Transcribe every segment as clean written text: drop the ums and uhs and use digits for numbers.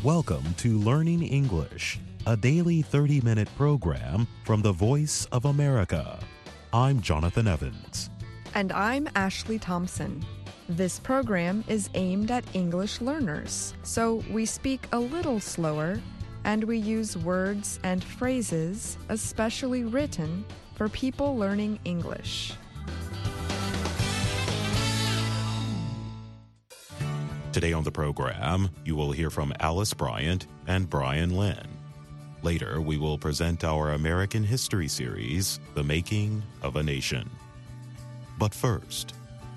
Welcome to Learning English, a daily 30-minute program from the Voice of America. I'm Jonathan Evans. And I'm Ashley Thompson. This program is aimed at English learners, so we speak a little slower and we use words and phrases especially written for people learning English. Today on the program, you will hear from Alice Bryant and Brian Lynn. Later, we will present our American history series, The Making of a Nation. But first,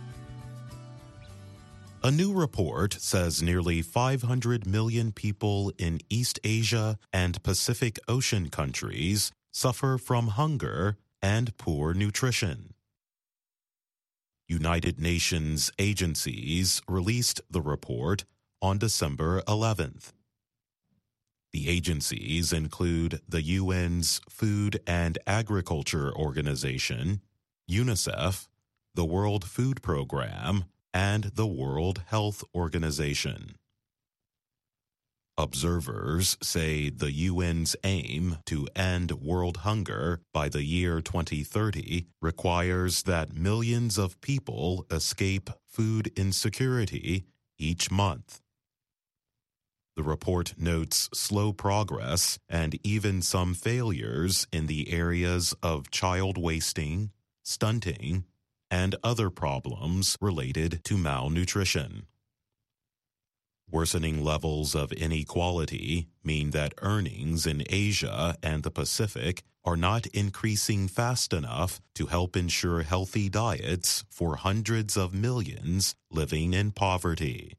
a new report says nearly 500 million people in East Asia and Pacific Ocean countries suffer from hunger and poor nutrition. United Nations agencies released the report on December 11th. The agencies include the UN's Food and Agriculture Organization, UNICEF, the World Food Program, and the World Health Organization. Observers say the UN's aim to end world hunger by the year 2030 requires that millions of people escape food insecurity each month. The report notes slow progress and even some failures in the areas of child wasting, stunting, and other problems related to malnutrition. Worsening levels of inequality mean that earnings in Asia and the Pacific are not increasing fast enough to help ensure healthy diets for hundreds of millions living in poverty.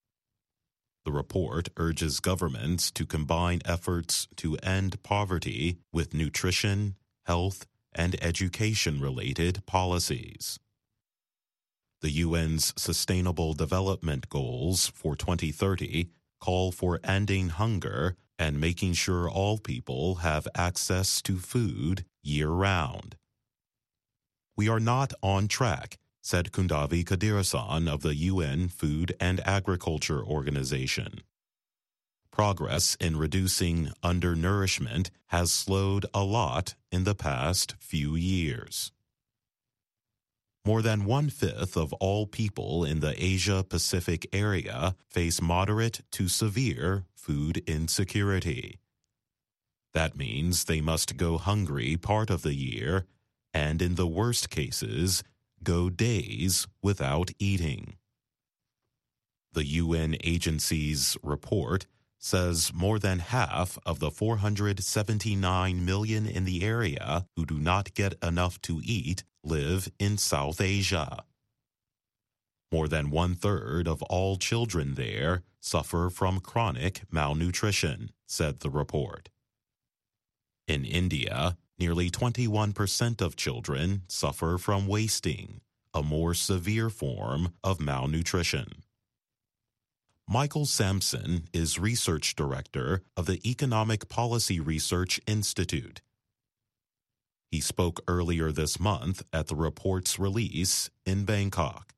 The report urges governments to combine efforts to end poverty with nutrition, health, and education-related policies. The UN's Sustainable Development Goals for 2030 call for ending hunger and making sure all people have access to food year-round. We are not on track, said Kundavi Kadirasan of the UN Food and Agriculture Organization. Progress in reducing undernourishment has slowed a lot in the past few years. More than 1/5 of all people in the Asia-Pacific area face moderate to severe food insecurity. That means they must go hungry part of the year and, in the worst cases, go days without eating. The UN agency's report says more than half of the 479 million in the area who do not get enough to eat live in South Asia. More than 1/3 of all children there suffer from chronic malnutrition, said the report. In India, nearly 21% of children suffer from wasting, a more severe form of malnutrition. Michael Sampson is research director of the Economic Policy Research Institute. He spoke earlier this month at the report's release in Bangkok.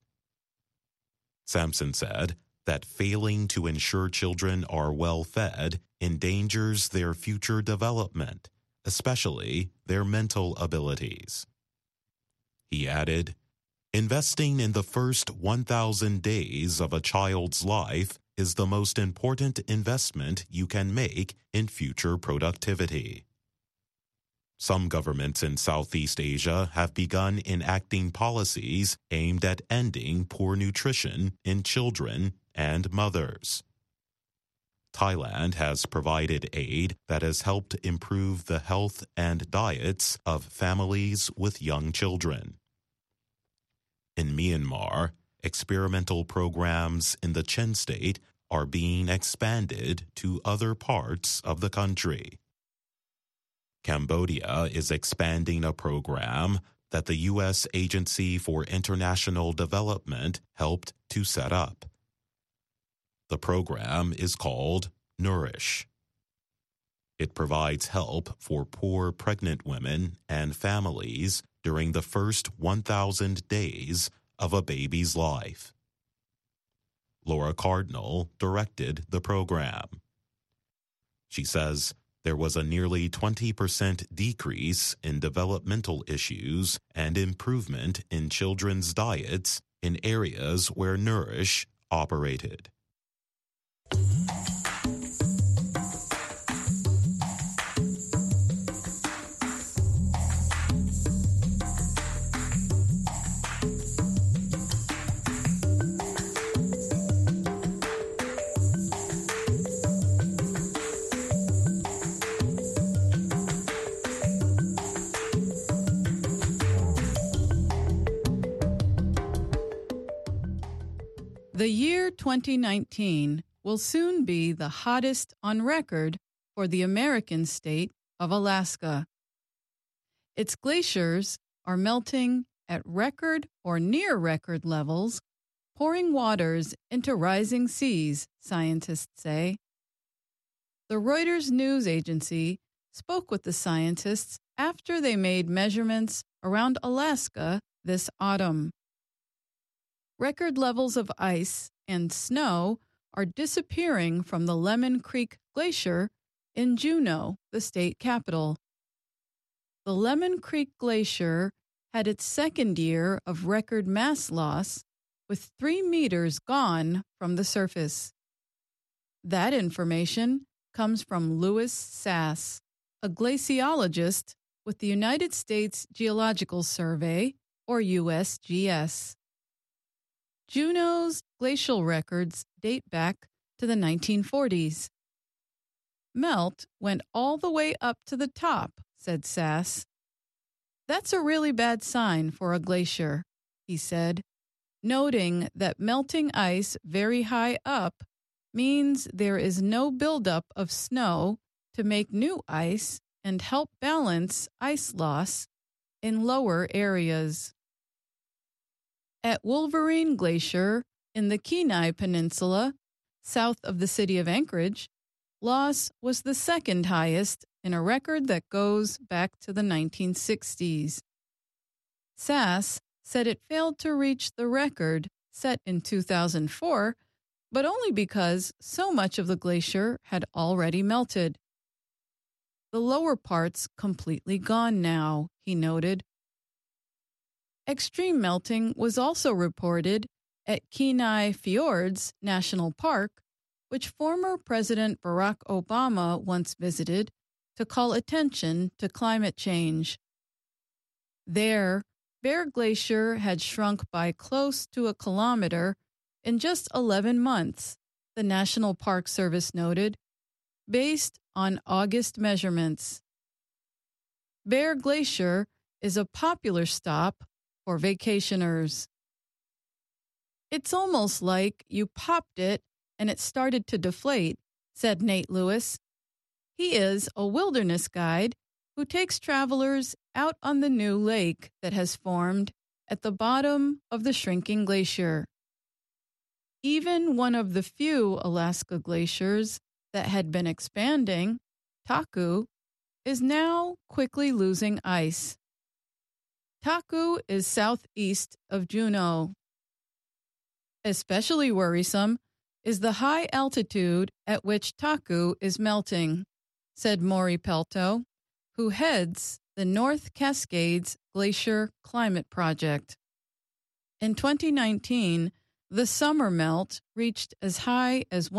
Sampson said that failing to ensure children are well fed endangers their future development, especially their mental abilities. He added, "Investing in the first 1,000 days of a child's life is the most important investment you can make in future productivity." Some governments in Southeast Asia have begun enacting policies aimed at ending poor nutrition in children and mothers. Thailand has provided aid that has helped improve the health and diets of families with young children. In Myanmar, experimental programs in the Chen State are being expanded to other parts of the country. Cambodia is expanding a program that the U.S. Agency for International Development helped to set up. The program is called Nourish. It provides help for poor pregnant women and families during the first 1,000 days of a baby's life. Laura Cardinal directed the program. She says there was a nearly 20% decrease in developmental issues and improvement in children's diets in areas where Nourish operated. The year 2019 will soon be the hottest on record for the American state of Alaska. Its glaciers are melting at record or near record levels, pouring waters into rising seas, scientists say. The Reuters news agency spoke with the scientists after they made measurements around Alaska this autumn. Record levels of ice and snow are disappearing from the Lemon Creek Glacier in Juneau, the state capital. The Lemon Creek Glacier had its second year of record mass loss, with 3 meters gone from the surface. That information comes from Louis Sass, a glaciologist with the United States Geological Survey, or USGS. Juneau's glacial records date back to the 1940s. Melt went all the way up to the top, said Sass. That's a really bad sign for a glacier, he said, noting that melting ice very high up means there is no buildup of snow to make new ice and help balance ice loss in lower areas. At Wolverine Glacier in the Kenai Peninsula, south of the city of Anchorage, loss was the second highest in a record that goes back to the 1960s. Sass said it failed to reach the record set in 2004, but only because so much of the glacier had already melted. The lower part's completely gone now, he noted. Extreme melting was also reported at Kenai Fjords National Park, which former President Barack Obama once visited to call attention to climate change. There, Bear Glacier had shrunk by close to a kilometer in just 11 months, the National Park Service noted, based on August measurements. Bear Glacier is a popular stop for vacationers. It's almost like you popped it and it started to deflate, said Nate Lewis. He is a wilderness guide who takes travelers out on the new lake that has formed at the bottom of the shrinking glacier. Even one of the few Alaska glaciers that had been expanding, Taku, is now quickly losing ice. Taku is southeast of Juneau. Especially worrisome is the high altitude at which Taku is melting, said Maury Pelto, who heads the North Cascades Glacier Climate Project. In 2019, the summer melt reached as high as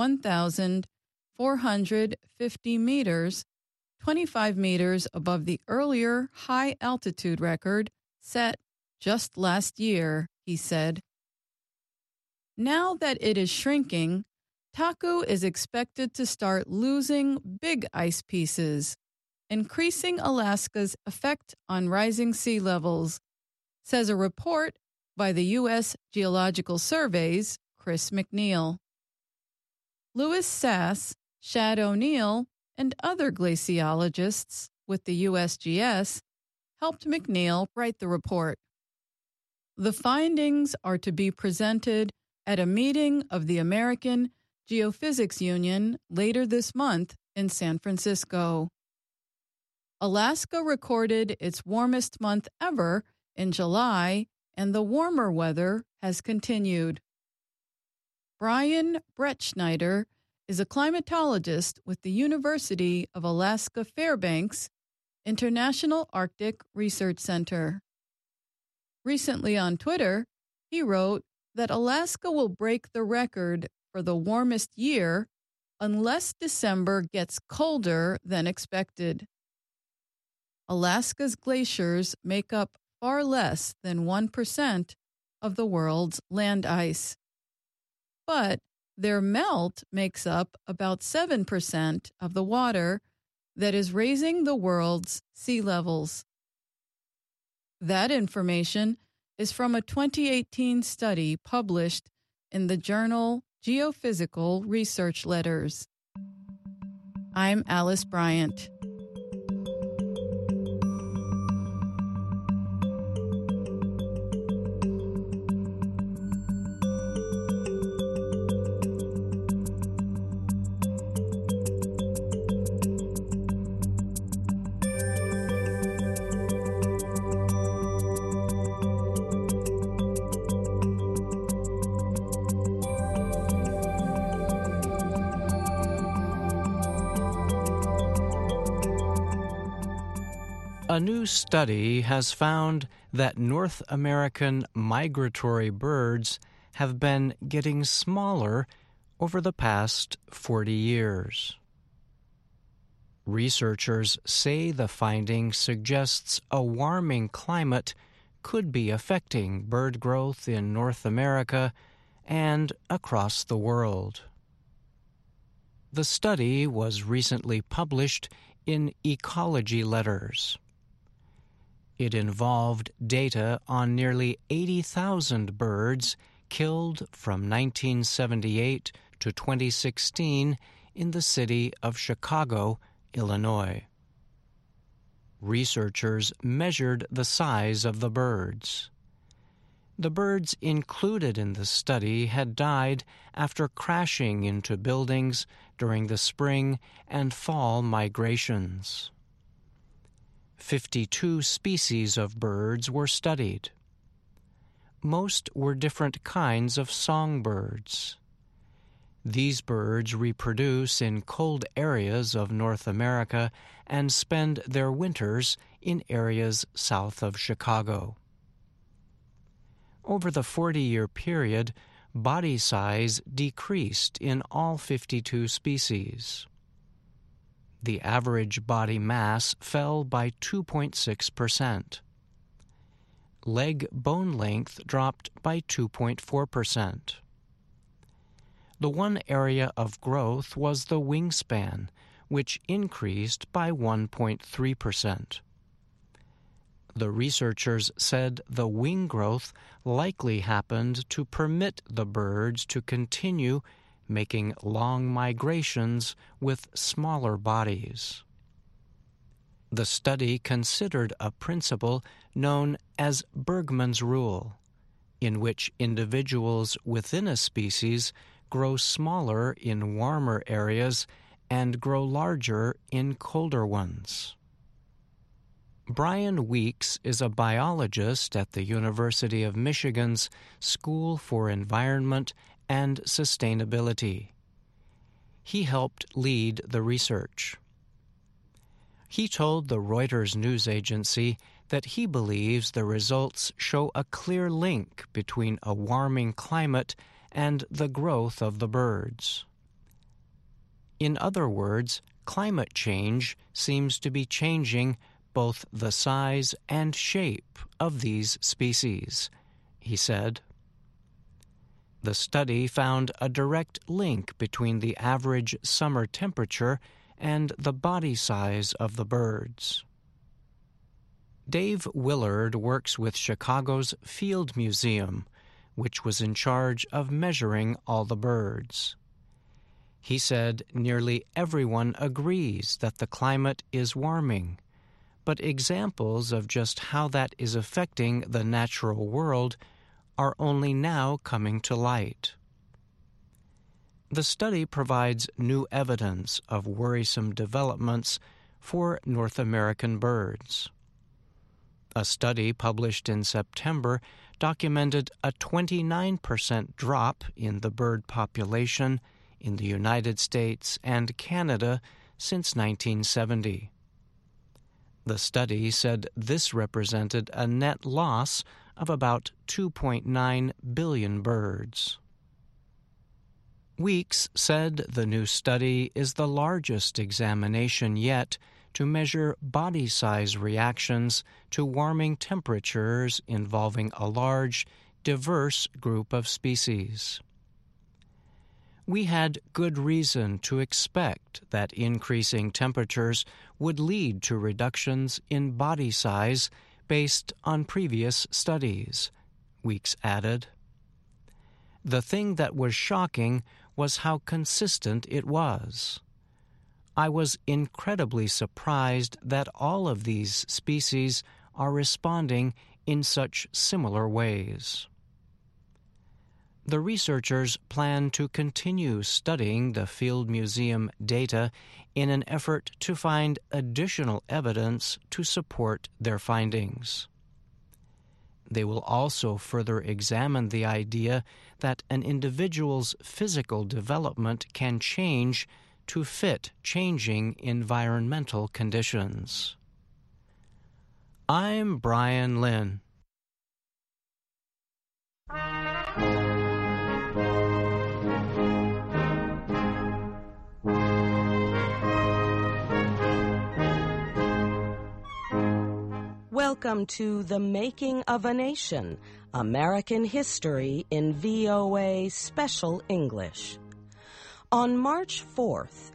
1,450 meters, 25 meters above the earlier high altitude record set just last year, he said. Now that it is shrinking, Taku is expected to start losing big ice pieces, increasing Alaska's effect on rising sea levels, says a report by the U.S. Geological Survey's Chris McNeil. Louis Sass, Shad O'Neill, and other glaciologists with the USGS helped McNeil write the report. The findings are to be presented at a meeting of the American Geophysics Union later this month in San Francisco. Alaska recorded its warmest month ever in July, and the warmer weather has continued. Brian Brettschneider is a climatologist with the University of Alaska Fairbanks International Arctic Research Center. Recently on Twitter, he wrote that Alaska will break the record for the warmest year unless December gets colder than expected. Alaska's glaciers make up far less than 1% of the world's land ice. But their melt makes up about 7% of the water that is raising the world's sea levels. That information is from a 2018 study published in the journal Geophysical Research Letters. I'm Alice Bryant. A new study has found that North American migratory birds have been getting smaller over the past 40 years. Researchers say the finding suggests a warming climate could be affecting bird growth in North America and across the world. The study was recently published in Ecology Letters. It involved data on nearly 80,000 birds killed from 1978 to 2016 in the city of Chicago, Illinois. Researchers measured the size of the birds. The birds included in the study had died after crashing into buildings during the spring and fall migrations. 52 species of birds were studied. Most were different kinds of songbirds. These birds reproduce in cold areas of North America and spend their winters in areas south of Chicago. Over the 40-year period, body size decreased in all 52 species. The average body mass fell by 2.6%. Leg bone length dropped by 2.4%. The one area of growth was the wingspan, which increased by 1.3%. The researchers said the wing growth likely happened to permit the birds to continue making long migrations with smaller bodies. The study considered a principle known as Bergmann's rule, in which individuals within a species grow smaller in warmer areas and grow larger in colder ones. Brian Weeks is a biologist at the University of Michigan's School for Environment and Sustainability. He helped lead the research. He told the Reuters news agency that he believes the results show a clear link between a warming climate and the growth of the birds. In other words, climate change seems to be changing both the size and shape of these species, he said. The study found a direct link between the average summer temperature and the body size of the birds. Dave Willard works with Chicago's Field Museum, which was in charge of measuring all the birds. He said nearly everyone agrees that the climate is warming, but examples of just how that is affecting the natural world are only now coming to light. The study provides new evidence of worrisome developments for North American birds. A study published in September documented a 29% drop in the bird population in the United States and Canada since 1970. The study said this represented a net loss of about 2.9 billion birds. Weeks said the new study is the largest examination yet to measure body size reactions to warming temperatures involving a large, diverse group of species. We had good reason to expect that increasing temperatures would lead to reductions in body size based on previous studies, Weeks added. The thing that was shocking was how consistent it was. I was incredibly surprised that all of these species are responding in such similar ways. The researchers plan to continue studying the Field Museum data in an effort to find additional evidence to support their findings. They will also further examine the idea that an individual's physical development can change to fit changing environmental conditions. I'm Brian Lynn. Welcome to The Making of a Nation, American History in VOA Special English. On March 4th,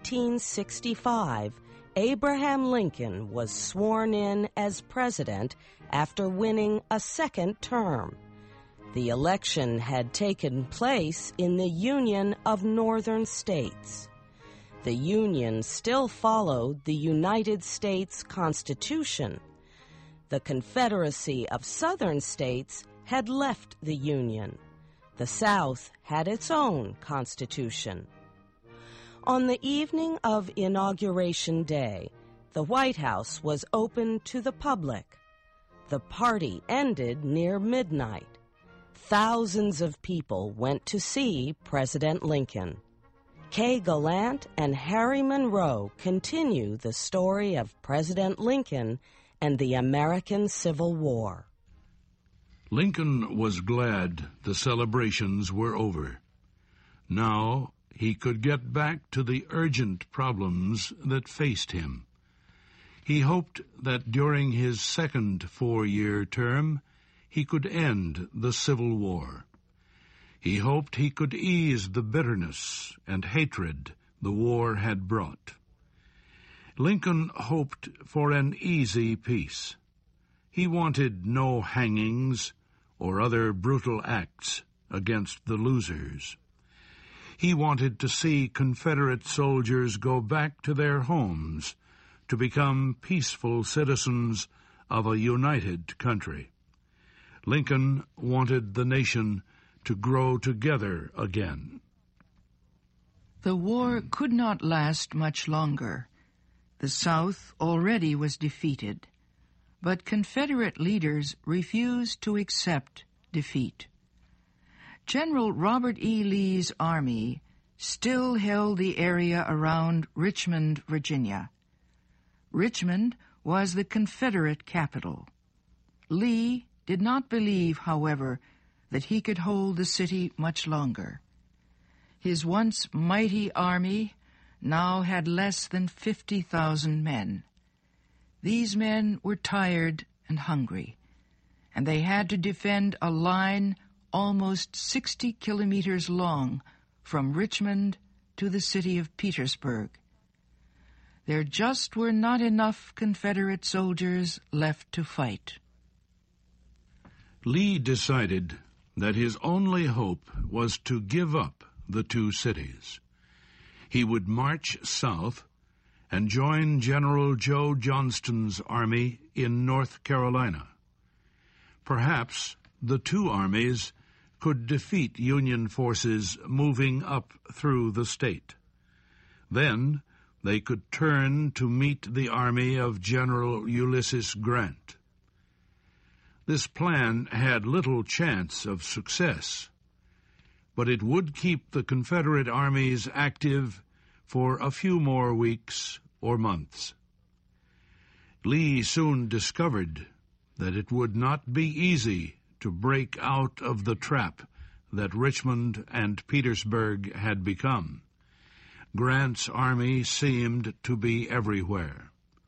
1865, Abraham Lincoln was sworn in as president after winning a second term. The election had taken place in the Union of Northern States. The Union still followed the United States Constitution. The Confederacy of Southern States had left the Union. The South had its own constitution. On the evening of Inauguration Day, the White House was open to the public. The party ended near midnight. Thousands of people went to see President Lincoln. Kay Gallant and Harry Monroe continue the story of President Lincoln and the American Civil War. Lincoln was glad the celebrations were over. Now he could get back to the urgent problems that faced him. He hoped that during his second 4-year term he could end the Civil War. He hoped he could ease the bitterness and hatred the war had brought. Lincoln hoped for an easy peace. He wanted no hangings or other brutal acts against the losers. He wanted to see Confederate soldiers go back to their homes to become peaceful citizens of a united country. Lincoln wanted the nation to grow together again. The war could not last much longer. The South already was defeated, but Confederate leaders refused to accept defeat. General Robert E. Lee's army still held the area around Richmond, Virginia. Richmond was the Confederate capital. Lee did not believe, however, that he could hold the city much longer. His once mighty army now had less than 50,000 men. These men were tired and hungry, and they had to defend a line almost 60 kilometers long from Richmond to the city of Petersburg. There just were not enough Confederate soldiers left to fight. Lee decided that his only hope was to give up the two cities. He would march south and join General Joe Johnston's army in North Carolina. Perhaps the two armies could defeat Union forces moving up through the state. Then they could turn to meet the army of General Ulysses Grant. This plan had little chance of success. but it would keep the Confederate armies active for a few more weeks or months. Lee soon discovered that it would not be easy to break out of the trap that Richmond and Petersburg had become. Grant's army seemed to be everywhere.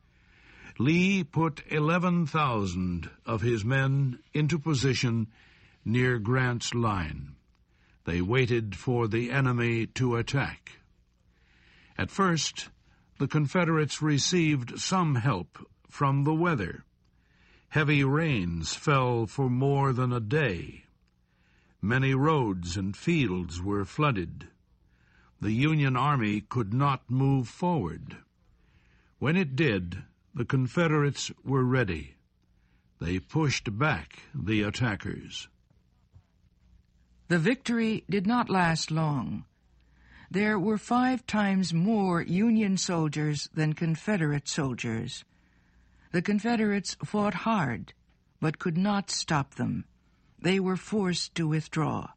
Lee put 11,000 of his men into position near Grant's line. They waited for the enemy to attack. At first, the Confederates received some help from the weather. Heavy rains fell for more than a day. Many roads and fields were flooded. The Union Army could not move forward. When it did, the Confederates were ready. They pushed back the attackers. The victory did not last long. There were 5 times more Union soldiers than Confederate soldiers. The Confederates fought hard, but could not stop them. They were forced to withdraw.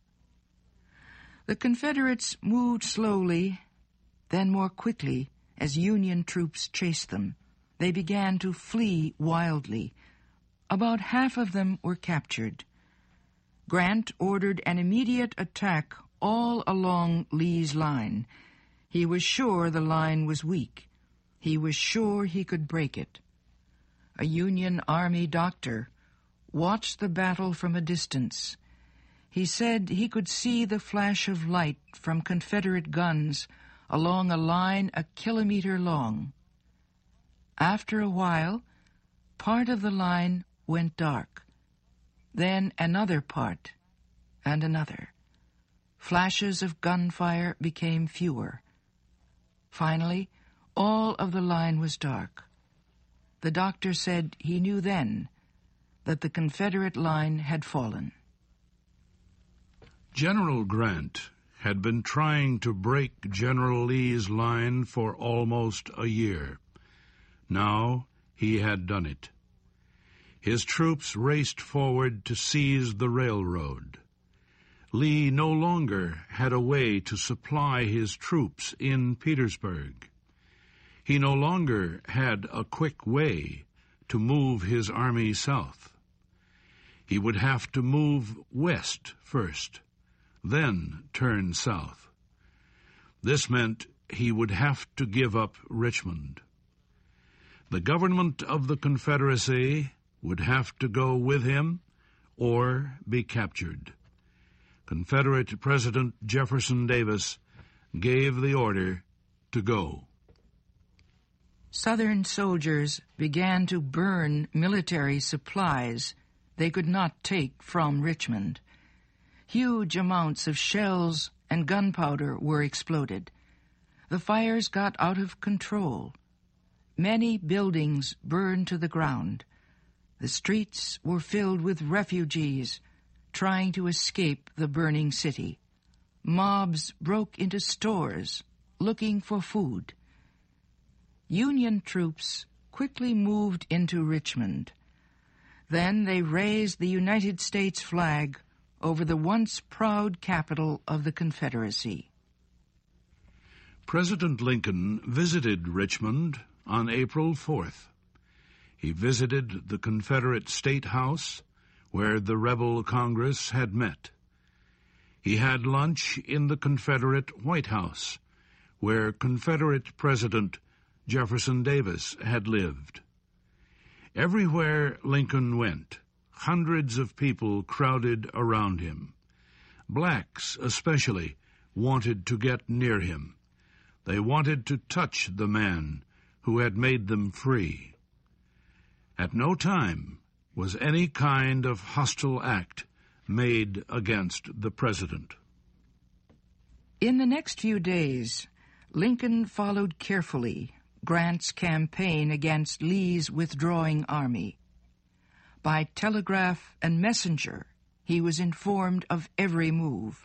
The Confederates moved slowly, then more quickly as Union troops chased them. They began to flee wildly. About half of them were captured. Grant ordered an immediate attack all along Lee's line. He was sure the line was weak. He was sure he could break it. A Union Army doctor watched the battle from a distance. He said he could see the flash of light from Confederate guns along a line a kilometer long. After a while, part of the line went dark. Then another part, and another. Flashes of gunfire became fewer. Finally, all of the line was dark. The doctor said he knew then that the Confederate line had fallen. General Grant had been trying to break General Lee's line for almost a year. Now he had done it. His troops raced forward to seize the railroad. Lee no longer had a way to supply his troops in Petersburg. He no longer had a quick way to move his army south. He would have to move west first, then turn south. This meant he would have to give up Richmond. The government of the Confederacy would have to go with him or be captured. Confederate President Jefferson Davis gave the order to go. Southern soldiers began to burn military supplies they could not take from Richmond. Huge amounts of shells and gunpowder were exploded. The fires got out of control. Many buildings burned to the ground. The streets were filled with refugees trying to escape the burning city. Mobs broke into stores looking for food. Union troops quickly moved into Richmond. Then they raised the United States flag over the once proud capital of the Confederacy. President Lincoln visited Richmond on April 4th. He visited the Confederate State House, where the rebel Congress had met. He had lunch in the Confederate White House, where Confederate President Jefferson Davis had lived. Everywhere Lincoln went, hundreds of people crowded around him. Blacks, especially, wanted to get near him. They wanted to touch the man who had made them free. At no time was any kind of hostile act made against the president. In the next few days, Lincoln followed carefully Grant's campaign against Lee's withdrawing army. By telegraph and messenger, he was informed of every move.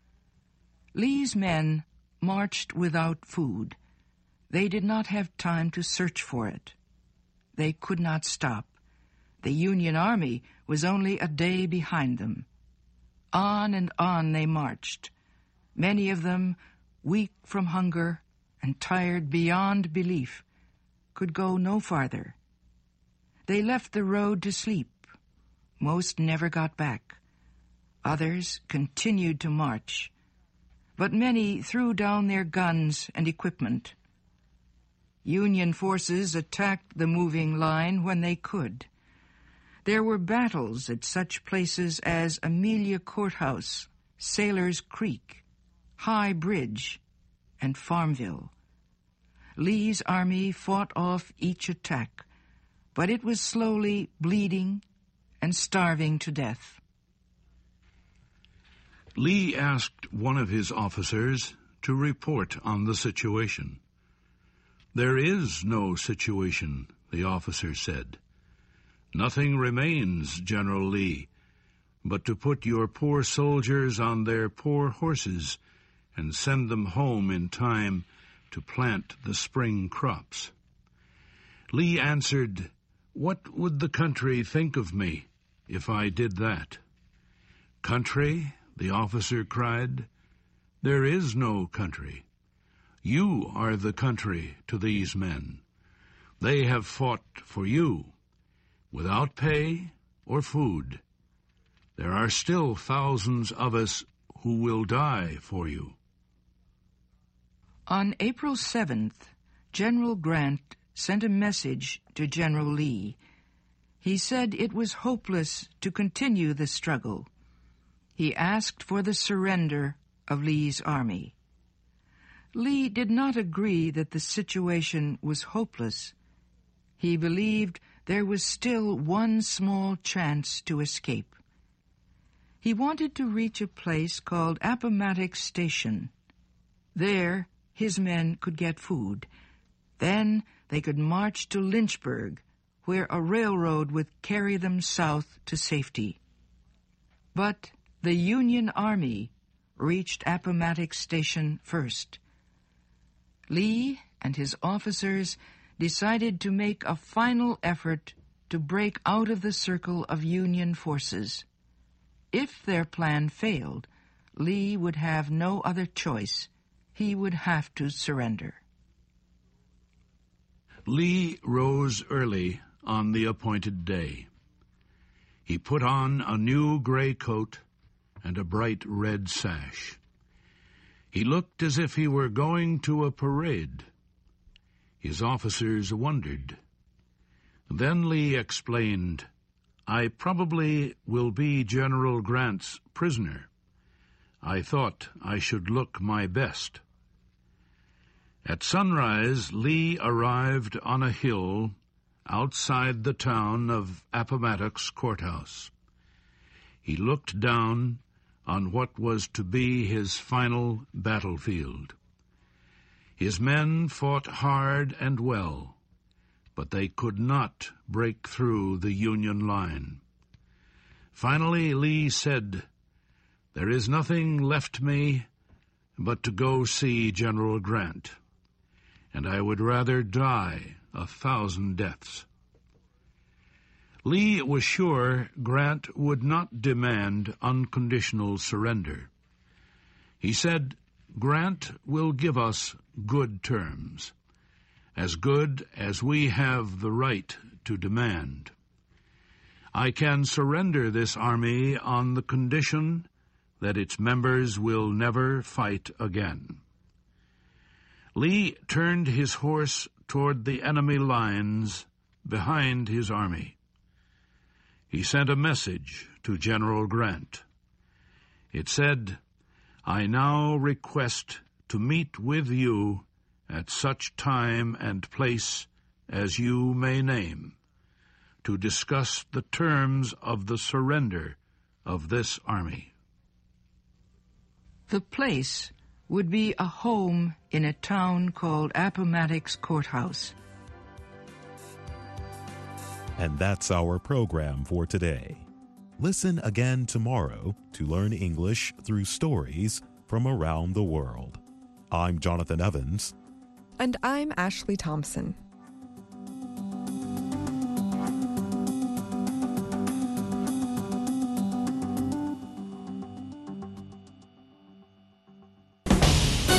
Lee's men marched without food. They did not have time to search for it. They could not stop. The Union Army was only a day behind them. On and on they marched. Many of them, weak from hunger and tired beyond belief, could go no farther. They left the road to sleep. Most never got back. Others continued to march, but many threw down their guns and equipment. Union forces attacked the moving line when they could. There were battles at such places as Amelia Courthouse, Sailor's Creek, High Bridge, and Farmville. Lee's army fought off each attack, but it was slowly bleeding and starving to death. Lee asked one of his officers to report on the situation. "There is no situation," the officer said. "Nothing remains, General Lee, but to put your poor soldiers on their poor horses and send them home in time to plant the spring crops." Lee answered, "What would the country think of me if I did that?" "Country?" the officer cried. "There is no country. You are the country to these men. They have fought for you, without pay or food. There are still thousands of us who will die for you." On April 7th, General Grant sent a message to General Lee. He said it was hopeless to continue the struggle. He asked for the surrender of Lee's army. Lee did not agree that the situation was hopeless. He believed there was still one small chance to escape. He wanted to reach a place called Appomattox Station. There, his men could get food. Then they could march to Lynchburg, where a railroad would carry them south to safety. But the Union Army reached Appomattox Station first. Lee and his officers decided to make a final effort to break out of the circle of Union forces. If their plan failed, Lee would have no other choice. He would have to surrender. Lee rose early on the appointed day. He put on a new gray coat and a bright red sash. He looked as if he were going to a parade. His officers wondered. Then Lee explained, "I probably will be General Grant's prisoner. I thought I should look my best." At sunrise, Lee arrived on a hill outside the town of Appomattox Courthouse. He looked down on what was to be his final battlefield. His men fought hard and well, but they could not break through the Union line. Finally, Lee said, "There is nothing left me but to go see General Grant, and I would rather die 1,000 deaths." Lee was sure Grant would not demand unconditional surrender. He said, "Grant will give us good terms, as good as we have the right to demand. I can surrender this army on the condition that its members will never fight again." Lee turned his horse toward the enemy lines behind his army. He sent a message to General Grant. It said, "I now request to meet with you at such time and place as you may name, to discuss the terms of the surrender of this army." The place would be a home in a town called Appomattox Courthouse. And that's our program for today. Listen again tomorrow to learn English through stories from around the world. I'm Jonathan Evans. And I'm Ashley Thompson.